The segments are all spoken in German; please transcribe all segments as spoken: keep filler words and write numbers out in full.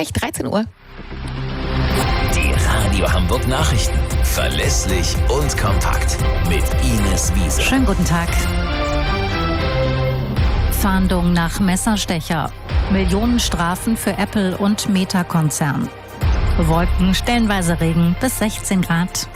gleich, dreizehn Uhr. Die Radio Hamburg Nachrichten. Verlässlich und kompakt. Mit Ines Wiese. Schönen guten Tag. Fahndung nach Messerstecher. Millionenstrafen für Apple und Meta-Konzern. Wolken, stellenweise Regen bis sechzehn Grad.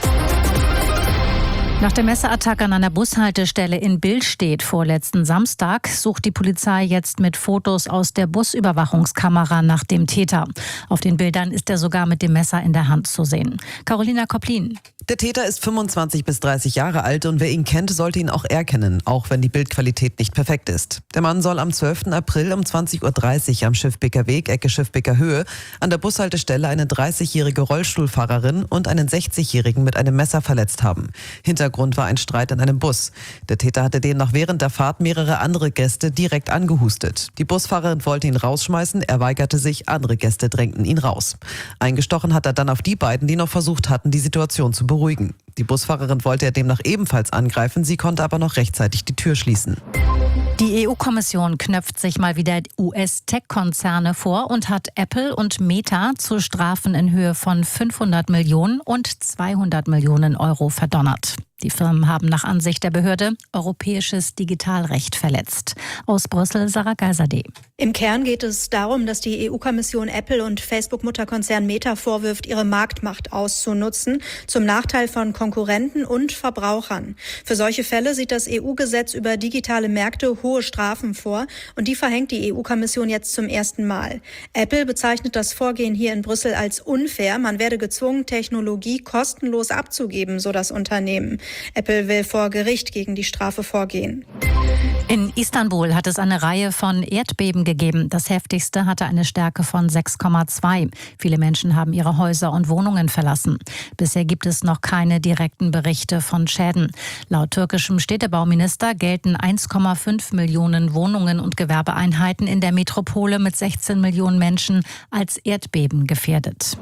Nach der Messerattacke an einer Bushaltestelle in Billstedt vorletzten Samstag sucht die Polizei jetzt mit Fotos aus der Busüberwachungskamera nach dem Täter. Auf den Bildern ist er sogar mit dem Messer in der Hand zu sehen. Carolina Koplin. Der Täter ist fünfundzwanzig bis dreißig Jahre alt und wer ihn kennt, sollte ihn auch erkennen, auch wenn die Bildqualität nicht perfekt ist. Der Mann soll am zwölften April um zwanzig Uhr dreißig am Schiffbeker Weg, Ecke Schiffbeker Höhe, an der Bushaltestelle eine dreißigjährige Rollstuhlfahrerin und einen sechzigjährigen mit einem Messer verletzt haben. Hintergrund war ein Streit in einem Bus. Der Täter hatte demnach während der Fahrt mehrere andere Gäste direkt angehustet. Die Busfahrerin wollte ihn rausschmeißen, er weigerte sich, andere Gäste drängten ihn raus. Eingestochen hat er dann auf die beiden, die noch versucht hatten, die Situation zu beruhigen. Die Busfahrerin wollte er demnach ebenfalls angreifen, sie konnte aber noch rechtzeitig die Tür schließen. Die E U-Kommission knöpft sich mal wieder U S-Tech-Konzerne vor und hat Apple und Meta zu Strafen in Höhe von fünfhundert Millionen und zweihundert Millionen Euro verdonnert. Die Firmen haben nach Ansicht der Behörde europäisches Digitalrecht verletzt. Aus Brüssel, Sarah Geiserde. Im Kern geht es darum, dass die E U-Kommission Apple und Facebook-Mutterkonzern Meta vorwirft, ihre Marktmacht auszunutzen, zum Nachteil von Konkurrenten und Verbrauchern. Für solche Fälle sieht das E U-Gesetz über digitale Märkte hohe Strafen vor und die verhängt die E U-Kommission jetzt zum ersten Mal. Apple bezeichnet das Vorgehen hier in Brüssel als unfair. Man werde gezwungen, Technologie kostenlos abzugeben, so das Unternehmen. Apple will vor Gericht gegen die Strafe vorgehen. In Istanbul hat es eine Reihe von Erdbeben gegeben. Das heftigste hatte eine Stärke von sechs Komma zwei. Viele Menschen haben ihre Häuser und Wohnungen verlassen. Bisher gibt es noch keine direkten Berichte von Schäden. Laut türkischem Städtebauminister gelten eins Komma fünf Millionen Wohnungen und Gewerbeeinheiten in der Metropole mit sechzehn Millionen Menschen als Erdbeben gefährdet.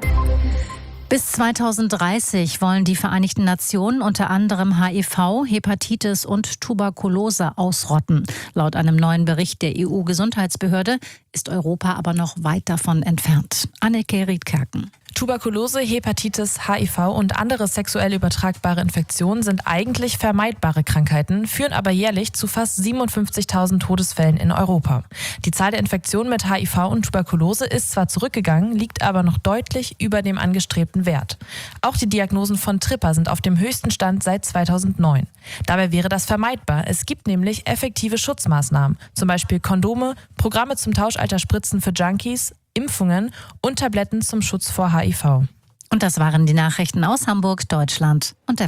Bis zweitausenddreißig wollen die Vereinigten Nationen unter anderem H I V, Hepatitis und Tuberkulose ausrotten. Laut einem neuen Bericht der E U-Gesundheitsbehörde ist Europa aber noch weit davon entfernt. Anneke Riedkerken. Tuberkulose, Hepatitis, H I V und andere sexuell übertragbare Infektionen sind eigentlich vermeidbare Krankheiten, führen aber jährlich zu fast siebenundfünfzigtausend Todesfällen in Europa. Die Zahl der Infektionen mit H I V und Tuberkulose ist zwar zurückgegangen, liegt aber noch deutlich über dem angestrebten Wert. Auch die Diagnosen von Tripper sind auf dem höchsten Stand seit zweitausendneun. Dabei wäre das vermeidbar. Es gibt nämlich effektive Schutzmaßnahmen, zum Beispiel Kondome, Programme zum Tausch alter Spritzen für Junkies, Impfungen und Tabletten zum Schutz vor H I V. Und das waren die Nachrichten aus Hamburg, Deutschland und der